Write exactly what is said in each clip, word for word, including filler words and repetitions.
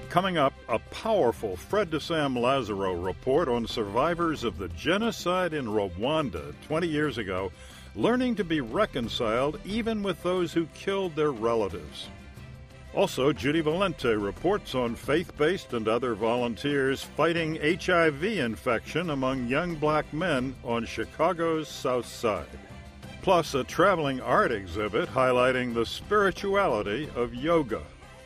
Coming up, a powerful Fred de Sam Lazaro report on survivors of the genocide in Rwanda twenty years ago, learning to be reconciled even with those who killed their relatives. Also, Judy Valente reports on faith-based and other volunteers fighting H I V infection among young black men on Chicago's South Side. Plus, a traveling art exhibit highlighting the spirituality of yoga.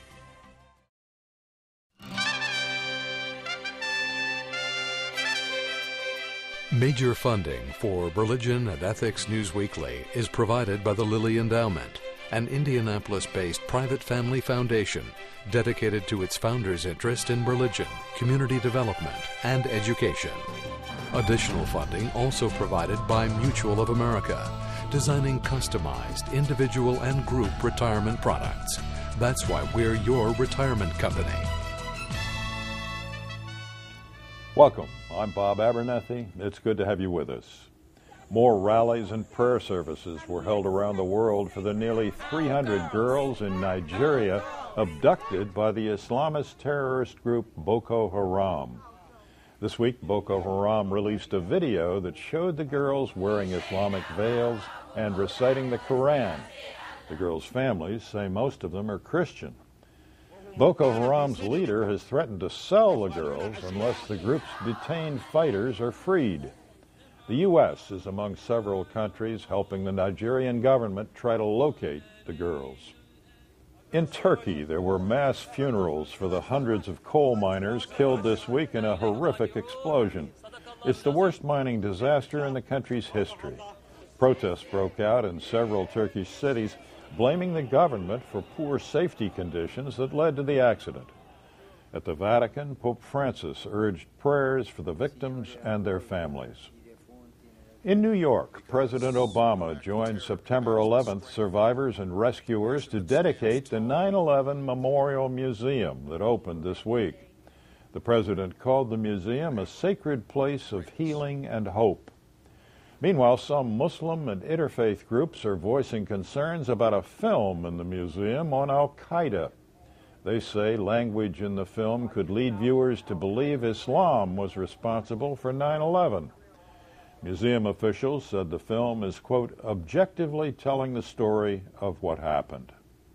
Major funding for Religion and Ethics News Weekly is provided by the Lilly Endowment, an Indianapolis-based private family foundation dedicated to its founders' interest in religion, community development, and education. Additional funding also provided by Mutual of America, designing customized individual and group retirement products. That's why we're your retirement company. Welcome. I'm Bob Abernethy. It's good to have you with us. More rallies and prayer services were held around the world for the nearly three hundred girls in Nigeria abducted by the Islamist terrorist group Boko Haram. This week, Boko Haram released a video that showed the girls wearing Islamic veils and reciting the Quran. The girls' families say most of them are Christian. Boko Haram's leader has threatened to sell the girls unless the group's detained fighters are freed. The U S is among several countries helping the Nigerian government try to locate the girls. In Turkey, there were mass funerals for the hundreds of coal miners killed this week in a horrific explosion. It's the worst mining disaster in the country's history. Protests broke out in several Turkish cities, blaming the government for poor safety conditions that led to the accident. At the Vatican, Pope Francis urged prayers for the victims and their families. In New York, President Obama joined September eleventh survivors and rescuers to dedicate the nine eleven Memorial Museum that opened this week. The president called the museum a sacred place of healing and hope. Meanwhile, some Muslim and interfaith groups are voicing concerns about a film in the museum on Al-Qaeda. They say language in the film could lead viewers to believe Islam was responsible for nine eleven. Museum officials said the film is, quote, objectively telling the story of what happened.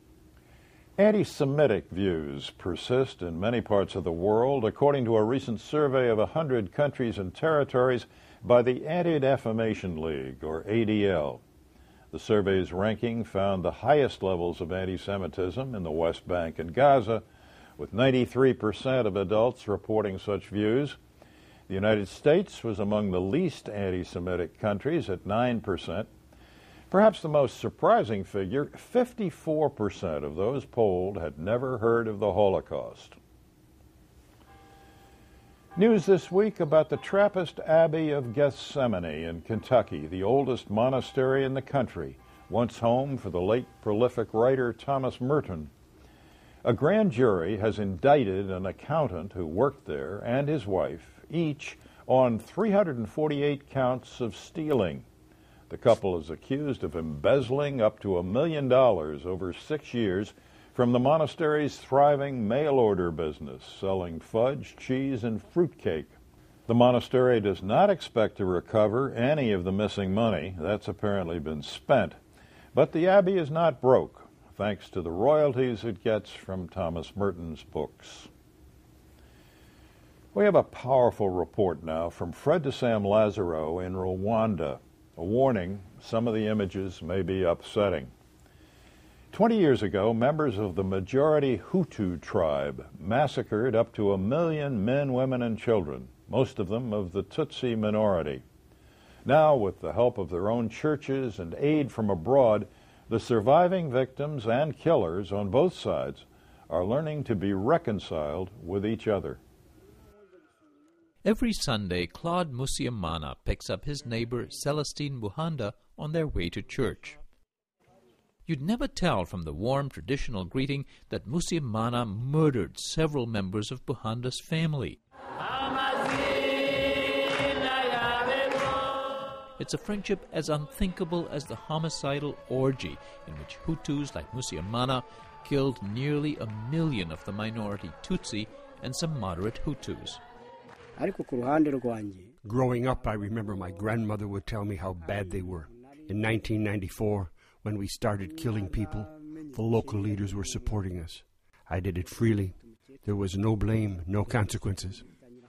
Anti-Semitic views persist in many parts of the world, according to a recent survey of one hundred countries and territories by the Anti-Defamation League, or A D L. The survey's ranking found the highest levels of anti-Semitism in the West Bank and Gaza, with ninety-three percent of adults reporting such views. The United States was among the least anti-Semitic countries at nine percent. Perhaps the most surprising figure, fifty-four percent of those polled had never heard of the Holocaust. News this week about the Trappist Abbey of Gethsemane in Kentucky, the oldest monastery in the country, once home for the late prolific writer Thomas Merton. A grand jury has indicted an accountant who worked there and his wife, each on three hundred forty-eight counts of stealing. The couple is accused of embezzling up to a million dollars over six years from the monastery's thriving mail-order business, selling fudge, cheese, and fruitcake. The monastery does not expect to recover any of the missing money. That's apparently been spent. But the abbey is not broke, thanks to the royalties it gets from Thomas Merton's books. We have a powerful report now from Fred de Sam Lazaro in Rwanda. A warning, some of the images may be upsetting. Twenty years ago, members of the majority Hutu tribe massacred up to a million men, women, and children, most of them of the Tutsi minority. Now, with the help of their own churches and aid from abroad, the surviving victims and killers on both sides are learning to be reconciled with each other. Every Sunday, Claude Musiamana picks up his neighbor Celestine Buhanda on their way to church. You'd never tell from the warm traditional greeting that Musiamana murdered several members of Buhanda's family. It's a friendship as unthinkable as the homicidal orgy in which Hutus like Musiamana killed nearly a million of the minority Tutsi and some moderate Hutus. Growing up, I remember my grandmother would tell me how bad they were. In nineteen ninety-four, when we started killing people, the local leaders were supporting us. I did it freely. There was no blame, no consequences.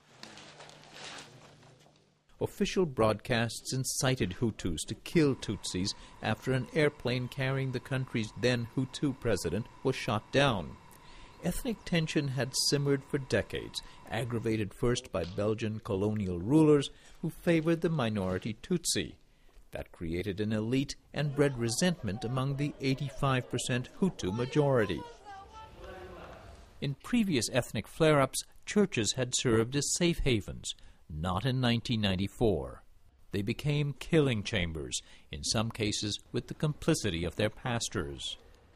Official broadcasts incited Hutus to kill Tutsis after an airplane carrying the country's then Hutu president was shot down. Ethnic tension had simmered for decades, aggravated first by Belgian colonial rulers who favored the minority Tutsi. That created an elite and bred resentment among the eighty-five percent Hutu majority. In previous ethnic flare-ups, churches had served as safe havens. Not in nineteen ninety-four. They became killing chambers, in some cases with the complicity of their pastors.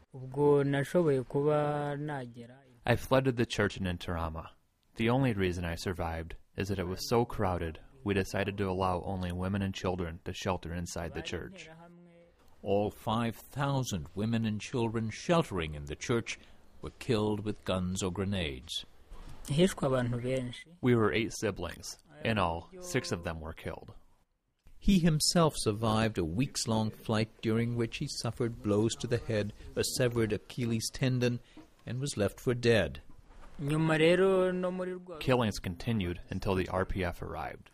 I flooded the church in Ntarama. The only reason I survived is that it was so crowded, we decided to allow only women and children to shelter inside the church. All five thousand women and children sheltering in the church were killed with guns or grenades. We were eight siblings. In all, six of them were killed. He himself survived a weeks-long flight during which he suffered blows to the head, a severed Achilles tendon, and was left for dead. Killings continued until the R P F arrived.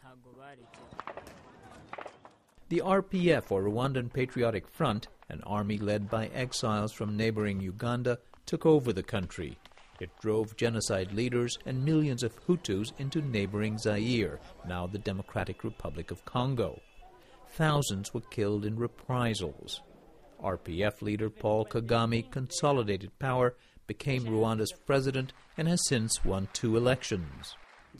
The R P F, or Rwandan Patriotic Front, an army led by exiles from neighboring Uganda, took over the country. It drove genocide leaders and millions of Hutus into neighboring Zaire, now the Democratic Republic of Congo. Thousands were killed in reprisals. R P F leader Paul Kagame consolidated power, became Rwanda's president, and has since won two elections.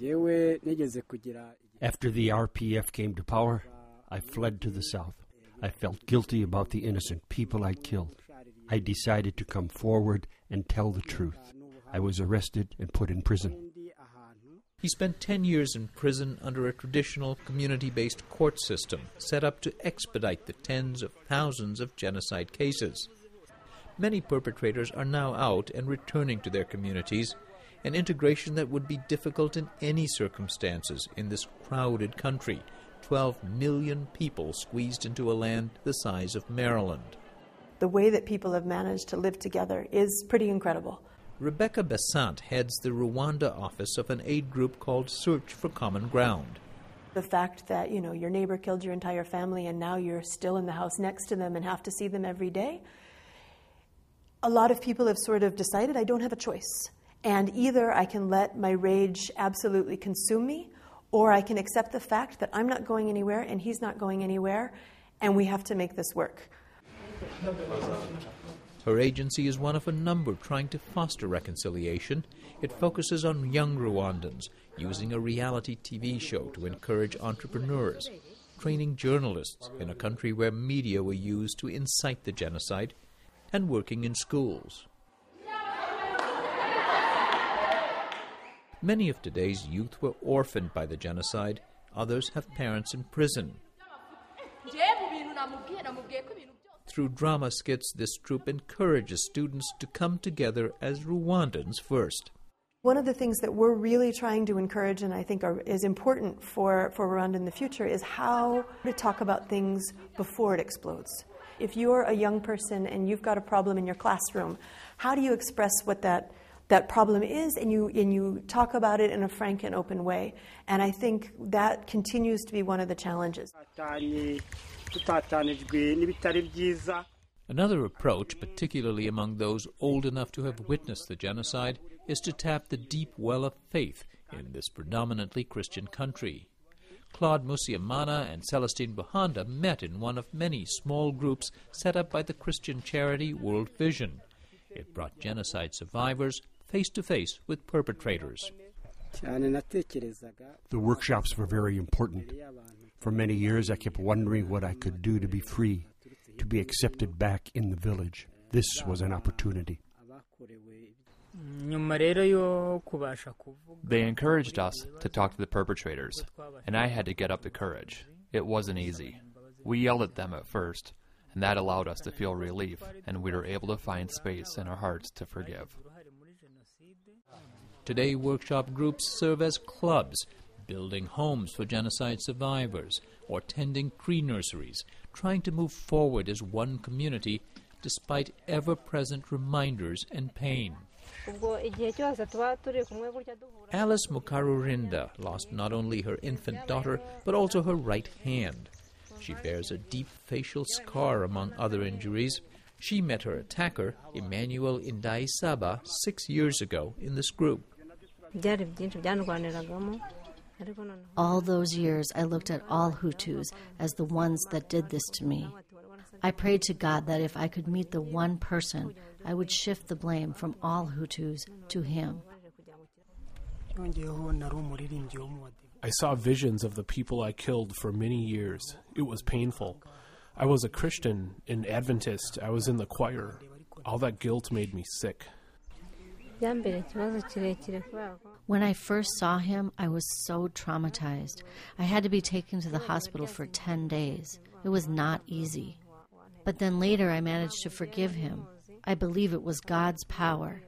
After the R P F came to power, I fled to the south. I felt guilty about the innocent people I killed. I decided to come forward and tell the truth. I was arrested and put in prison. He spent ten years in prison under a traditional community-based court system set up to expedite the tens of thousands of genocide cases. Many perpetrators are now out and returning to their communities, an integration that would be difficult in any circumstances in this crowded country, twelve million people squeezed into a land the size of Maryland. The way that people have managed to live together is pretty incredible. Rebecca Besant heads the Rwanda office of an aid group called Search for Common Ground. The fact that, you know, your neighbor killed your entire family and now you're still in the house next to them and have to see them every day, a lot of people have sort of decided I don't have a choice. And either I can let my rage absolutely consume me, or I can accept the fact that I'm not going anywhere and he's not going anywhere, and we have to make this work. Her agency is one of a number trying to foster reconciliation. It focuses on young Rwandans, using a reality T V show to encourage entrepreneurs, training journalists in a country where media were used to incite the genocide, and working in schools. Many of today's youth were orphaned by the genocide. Others have parents in prison. Through drama skits, this troupe encourages students to come together as Rwandans first. One of the things that we're really trying to encourage, and I think are, is important for, for Rwanda in the future, is how to talk about things before it explodes. If you're a young person and you've got a problem in your classroom, how do you express what that that problem is, and you and you talk about it in a frank and open way? And I think that continues to be one of the challenges. Another approach, particularly among those old enough to have witnessed the genocide, is to tap the deep well of faith in this predominantly Christian country. Claude Musiamana and Celestine Buhanda met in one of many small groups set up by the Christian charity World Vision. It brought genocide survivors face-to-face with perpetrators. The workshops were very important. For many years I kept wondering what I could do to be free, to be accepted back in the village. This was an opportunity. They encouraged us to talk to the perpetrators, and I had to get up the courage. It wasn't easy. We yelled at them at first, and that allowed us to feel relief, and we were able to find space in our hearts to forgive. Today, workshop groups serve as clubs, building homes for genocide survivors or tending pre-nurseries, trying to move forward as one community despite ever-present reminders and pain. Alice Mukarurinda lost not only her infant daughter, but also her right hand. She bears a deep facial scar among other injuries. She met her attacker, Emmanuel Indaisaba, six years ago in this group. All those years I looked at all Hutus as the ones that did this to me. I prayed to God that if I could meet the one person, I would shift the blame from all Hutus to him. I saw visions of the people I killed for many years. It was painful. I was a Christian, an Adventist. I was in the choir. All that guilt made me sick. When I first saw him, I was so traumatized. I had to be taken to the hospital for ten days. It was not easy. But then later I managed to forgive him. I believe it was God's power.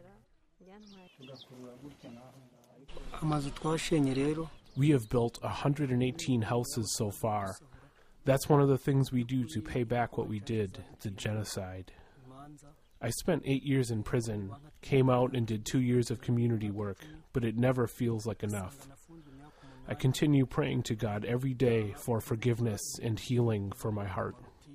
We have built one hundred eighteen houses so far. That's one of the things we do to pay back what we did, the genocide. I spent eight years in prison, came out and did two years of community work, but it never feels like enough. I continue praying to God every day for forgiveness and healing for my heart.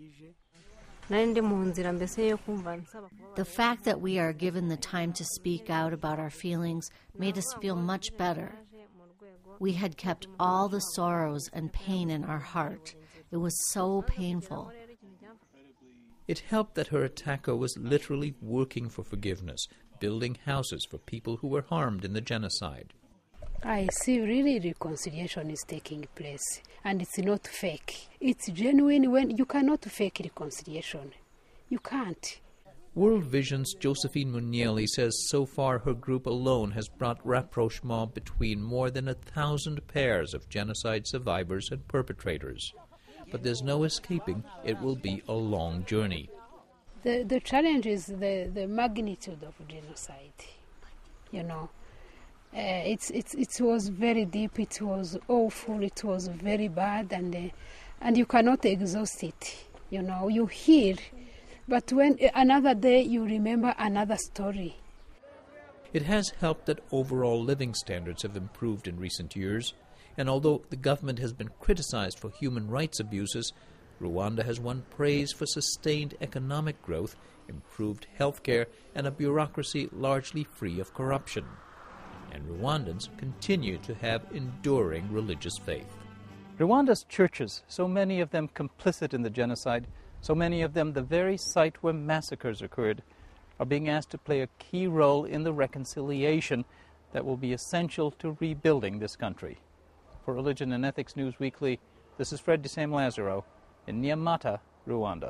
The fact that we are given the time to speak out about our feelings made us feel much better. We had kept all the sorrows and pain in our heart. It was so painful. It helped that her attacker was literally working for forgiveness, building houses for people who were harmed in the genocide. I see really reconciliation is taking place, and it's not fake. It's genuine. When you cannot fake reconciliation. You can't. World Vision's Josephine Munieli says so far her group alone has brought rapprochement between more than a thousand pairs of genocide survivors and perpetrators. But there's no escaping, it will be a long journey. The the challenge is the, the magnitude of genocide. You know, uh, it's it's it was very deep. It was awful. It was very bad, and uh, and you cannot exhaust it. You know, you hear, but when uh, another day you remember another story. It has helped that overall living standards have improved in recent years. And although the government has been criticized for human rights abuses, Rwanda has won praise for sustained economic growth, improved health care, and a bureaucracy largely free of corruption. And Rwandans continue to have enduring religious faith. Rwanda's churches, so many of them complicit in the genocide, so many of them the very site where massacres occurred, are being asked to play a key role in the reconciliation that will be essential to rebuilding this country. For Religion and Ethics News Weekly, this is Fred DeSam-Lazaro in Nyamata, Rwanda.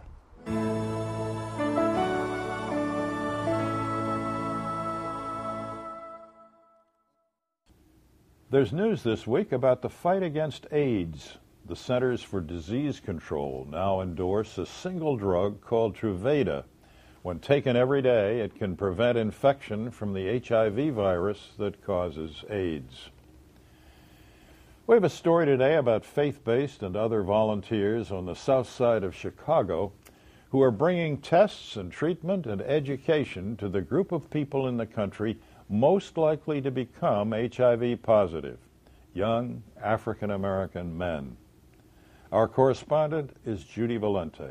There's news this week about the fight against AIDS. The Centers for Disease Control now endorse a single drug called Truvada. When taken every day, it can prevent infection from the H I V virus that causes AIDS. We have a story today about faith-based and other volunteers on the south side of Chicago who are bringing tests and treatment and education to the group of people in the country most likely to become H I V positive, young African-American men. Our correspondent is Judy Valente.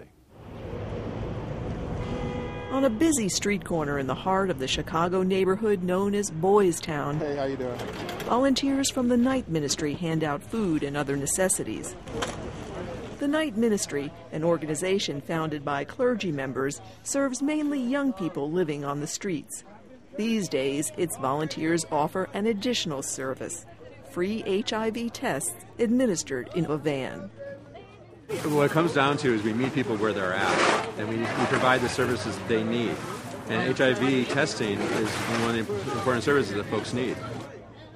On a busy street corner in the heart of the Chicago neighborhood known as Boys Town, hey, how you doing? Volunteers from the Night Ministry hand out food and other necessities. The Night Ministry, an organization founded by clergy members, serves mainly young people living on the streets. These days, its volunteers offer an additional service, free H I V tests administered in a van. What it comes down to is we meet people where they're at, and we, we provide the services they need. And H I V testing is one of the important services that folks need.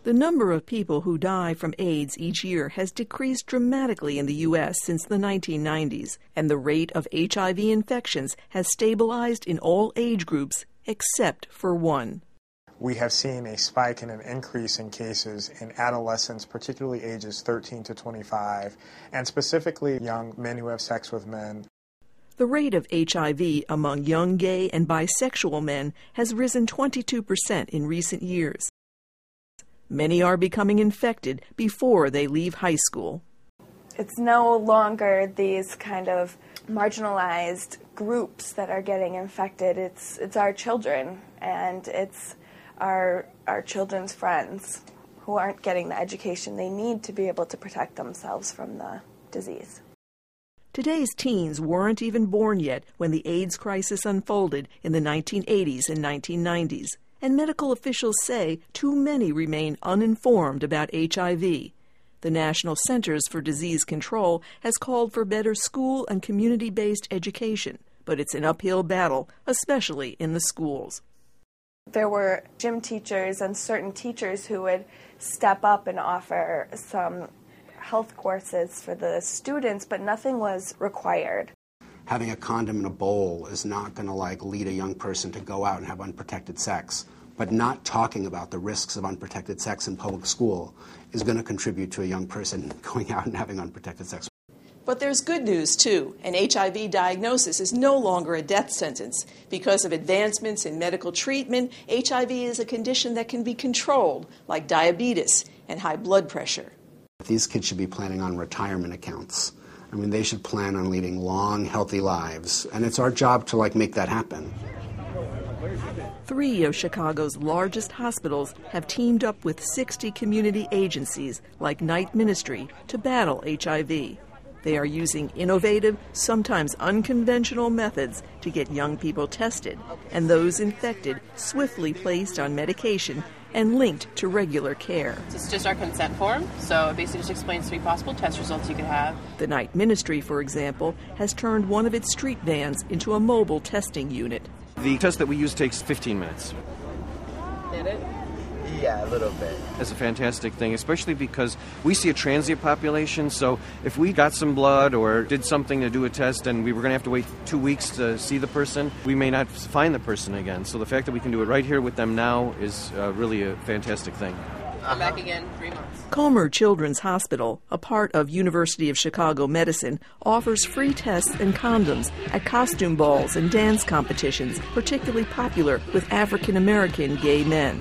The number of people who die from AIDS each year has decreased dramatically in the U S since the nineteen nineties, and the rate of H I V infections has stabilized in all age groups except for one. We have seen a spike and an increase in cases in adolescents, particularly ages thirteen to twenty-five, and specifically young men who have sex with men. The rate of H I V among young gay and bisexual men has risen twenty-two percent in recent years. Many are becoming infected before they leave high school. It's no longer these kind of marginalized groups that are getting infected. It's it's our children, and it's our our children's friends who aren't getting the education they need to be able to protect themselves from the disease. Today's teens weren't even born yet when the AIDS crisis unfolded in the nineteen eighties and nineteen nineties. And medical officials say too many remain uninformed about H I V. The National Centers for Disease Control has called for better school and community-based education, but it's an uphill battle, especially in the schools. There were gym teachers and certain teachers who would step up and offer some health courses for the students, but nothing was required. Having a condom in a bowl is not going to like lead a young person to go out and have unprotected sex. But not talking about the risks of unprotected sex in public school is going to contribute to a young person going out and having unprotected sex. But there's good news, too. An H I V diagnosis is no longer a death sentence. Because of advancements in medical treatment, H I V is a condition that can be controlled, like diabetes and high blood pressure. These kids should be planning on retirement accounts. I mean, they should plan on leading long, healthy lives. And it's our job to, like, make that happen. Three of Chicago's largest hospitals have teamed up with sixty community agencies like Night Ministry to battle H I V. They are using innovative, sometimes unconventional methods to get young people tested and those infected swiftly placed on medication and linked to regular care. It's just our consent form, so it basically just explains three possible test results you could have. The Night Ministry, for example, has turned one of its street vans into a mobile testing unit. The test that we use takes fifteen minutes. Did it? Yeah, a little bit. That's a fantastic thing, especially because we see a transient population, so if we got some blood or did something to do a test and we were going to have to wait two weeks to see the person, we may not find the person again. So the fact that we can do it right here with them now is uh, really a fantastic thing. Come back again, three months. Comer Children's Hospital, a part of University of Chicago Medicine, offers free tests and condoms at costume balls and dance competitions, particularly popular with African-American gay men.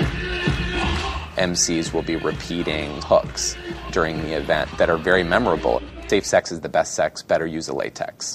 M Cs will be repeating hooks during the event that are very memorable. Safe sex is the best sex, better use a latex.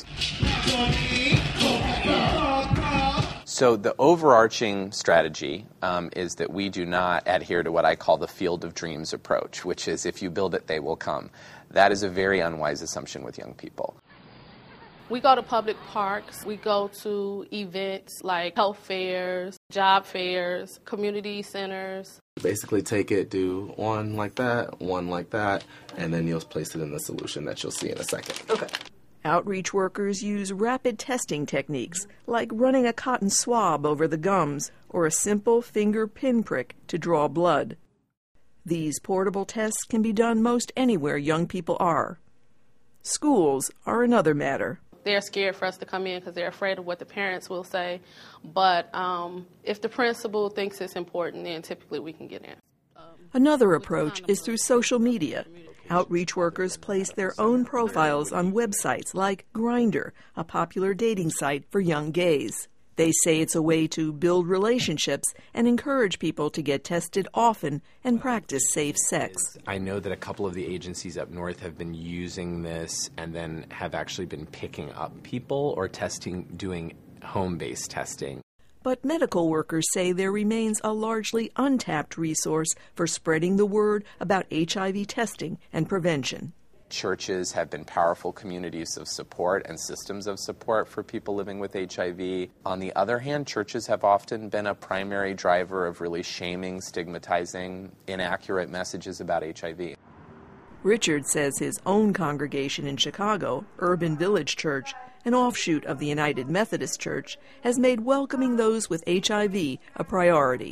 So the overarching strategy um, is that we do not adhere to what I call the field of dreams approach, which is if you build it, they will come. That is a very unwise assumption with young people. We go to public parks. We go to events like health fairs, job fairs, community centers. Basically take it, do one like that, one like that, and then you'll place it in the solution that you'll see in a second. Okay. Outreach workers use rapid testing techniques, like running a cotton swab over the gums or a simple finger pinprick to draw blood. These portable tests can be done most anywhere young people are. Schools are another matter. They're scared for us to come in because they're afraid of what the parents will say. But um, if the principal thinks it's important, then typically we can get in. Another approach is through social media. Outreach workers place their own profiles on websites like Grindr, a popular dating site for young gays. They say it's a way to build relationships and encourage people to get tested often and practice safe sex. I know that a couple of the agencies up north have been using this and then have actually been picking up people or testing, doing home-based testing. But medical workers say there remains a largely untapped resource for spreading the word about H I V testing and prevention. Churches have been powerful communities of support and systems of support for people living with H I V. On the other hand, churches have often been a primary driver of really shaming, stigmatizing, inaccurate messages about H I V. Richard says his own congregation in Chicago, Urban Village Church, an offshoot of the United Methodist Church, has made welcoming those with H I V a priority.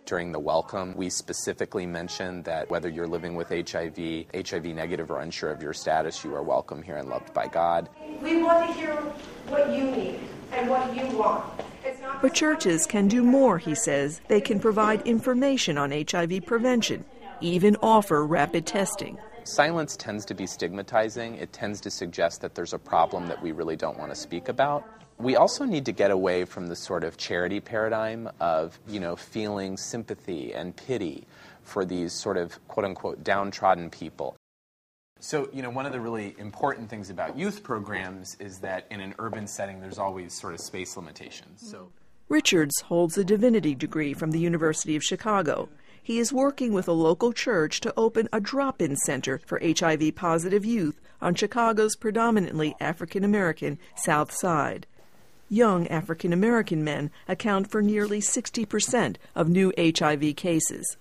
during the welcome, we specifically mentioned that whether you're living with H I V, H I V negative, or unsure of your status, you are welcome here and loved by God. We want to hear what you need and what you want. But churches can do more, he says. They can provide information on H I V prevention, even offer rapid testing. Silence tends to be stigmatizing. It tends to suggest that there's a problem that we really don't want to speak about. We also need to get away from the sort of charity paradigm of, you know, feeling sympathy and pity for these sort of quote-unquote downtrodden people. So, you know, one of the really important things about youth programs is that in an urban setting, there's always sort of space limitations. So, Richards holds a divinity degree from the University of Chicago. He is working with a local church to open a drop-in center for H I V-positive youth on Chicago's predominantly African-American South Side. Young African-American men account for nearly sixty percent of new H I V cases.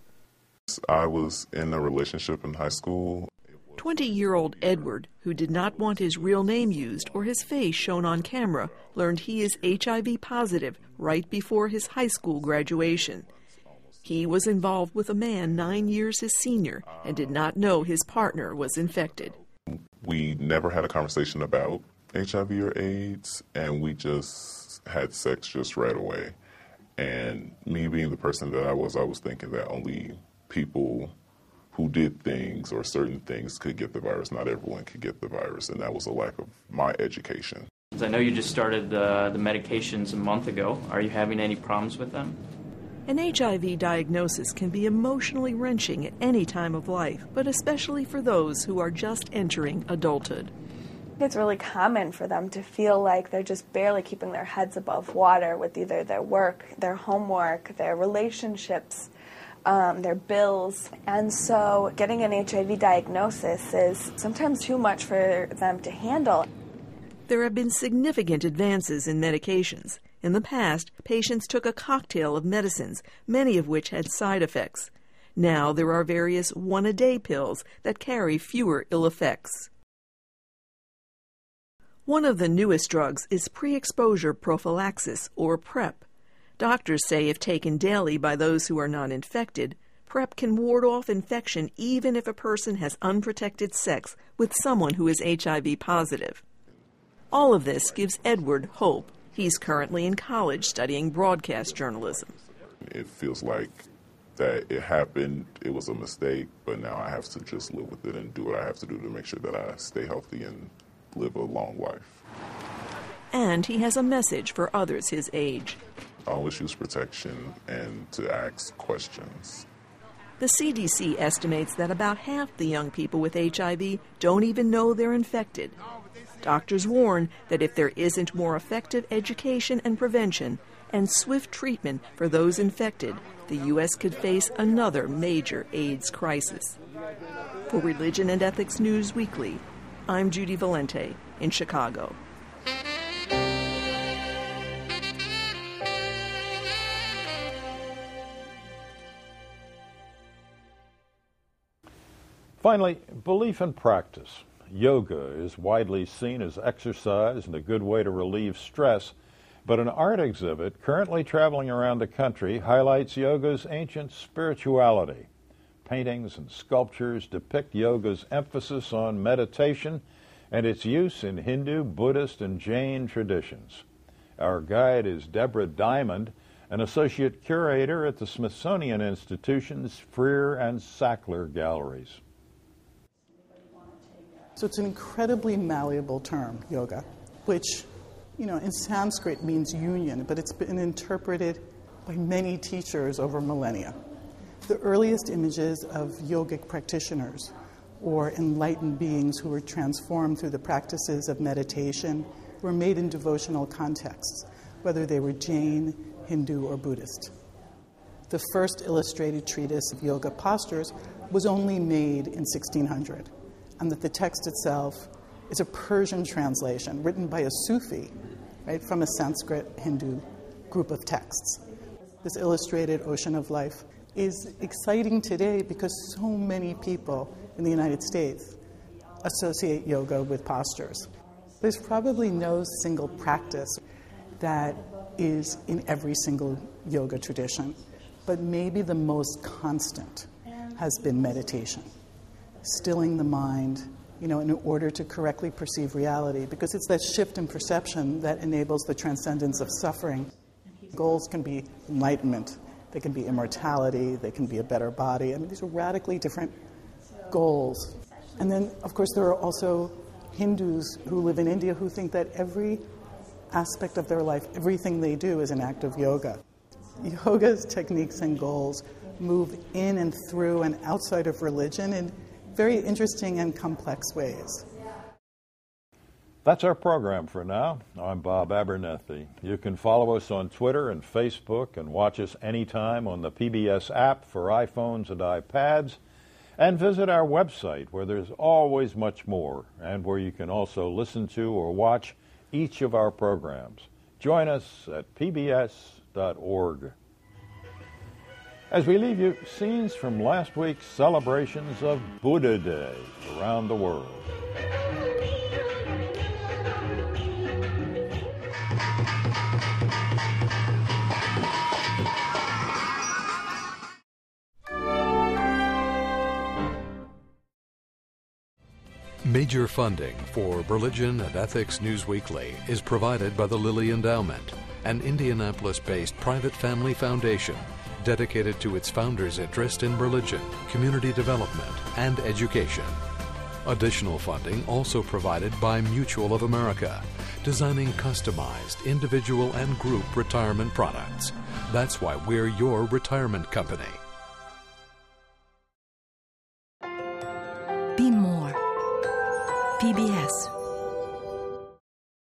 I was in a relationship in high school. twenty-year-old Edward, who did not want his real name used or his face shown on camera, learned he is H I V positive right before his high school graduation. He was involved with a man nine years his senior and did not know his partner was infected. We never had a conversation about H I V or AIDS, and we just had sex just right away. And me being the person that I was, I was thinking that only people who did things or certain things could get the virus. Not everyone could get the virus, and that was a lack of my education. I know you just started the, the medications a month ago. Are you having any problems with them? An H I V diagnosis can be emotionally wrenching at any time of life, but especially for those who are just entering adulthood. It's really common for them to feel like they're just barely keeping their heads above water with either their work, their homework, their relationships, um, their bills. And so getting an H I V diagnosis is sometimes too much for them to handle. There have been significant advances in medications. In the past, patients took a cocktail of medicines, many of which had side effects. Now there are various one-a-day pills that carry fewer ill effects. One of the newest drugs is pre-exposure prophylaxis, or PrEP. Doctors say if taken daily by those who are not infected, PrEP can ward off infection even if a person has unprotected sex with someone who is H I V positive. All of this gives Edward hope. He's currently in college studying broadcast journalism. It feels like that it happened, it was a mistake, but now I have to just live with it and do what I have to do to make sure that I stay healthy and live a long life. And he has a message for others his age. Always use protection and to ask questions. The C D C estimates that about half the young people with H I V don't even know they're infected. Doctors warn that if there isn't more effective education and prevention and swift treatment for those infected, the U S could face another major AIDS crisis. For Religion and Ethics News Weekly, I'm Judy Valente in Chicago. Finally, belief and practice. Yoga is widely seen as exercise and a good way to relieve stress, but an art exhibit currently traveling around the country highlights yoga's ancient spirituality. Paintings and sculptures depict yoga's emphasis on meditation and its use in Hindu, Buddhist, and Jain traditions. Our guide is Deborah Diamond, an associate curator at the Smithsonian Institution's Freer and Sackler Galleries. So it's an incredibly malleable term, yoga, which, you know, in Sanskrit means union, but it's been interpreted by many teachers over millennia. The earliest images of yogic practitioners or enlightened beings who were transformed through the practices of meditation were made in devotional contexts, whether they were Jain, Hindu, or Buddhist. The first illustrated treatise of yoga postures was only made in sixteen hundred. And that the text itself is a Persian translation written by a Sufi, right, from a Sanskrit Hindu group of texts. This illustrated Ocean of Life is exciting today because so many people in the United States associate yoga with postures. There's probably no single practice that is in every single yoga tradition, but maybe the most constant has been meditation, stilling the mind, you know, in order to correctly perceive reality, because it's that shift in perception that enables the transcendence of suffering. Goals can be enlightenment, they can be immortality, they can be a better body. I mean, these are radically different goals. And then, of course, there are also Hindus who live in India who think that every aspect of their life, everything they do is an act of yoga. Yoga's techniques and goals move in and through and outside of religion in very interesting and complex ways. That's our program for now. I'm Bob Abernethy. You can follow us on Twitter and Facebook and watch us anytime on the P B S app for iPhones and iPads, and visit our website where there's always much more and where you can also listen to or watch each of our programs. Join us at P B S dot org. As we leave you, scenes from last week's celebrations of Buddha Day around the world. Major funding for Religion and Ethics News Weekly is provided by the Lilly Endowment, an Indianapolis-based private family foundation dedicated to its founders' interest in religion, community development, and education. Additional funding also provided by Mutual of America, designing customized individual and group retirement products. That's why we're your retirement company. Be more. P B S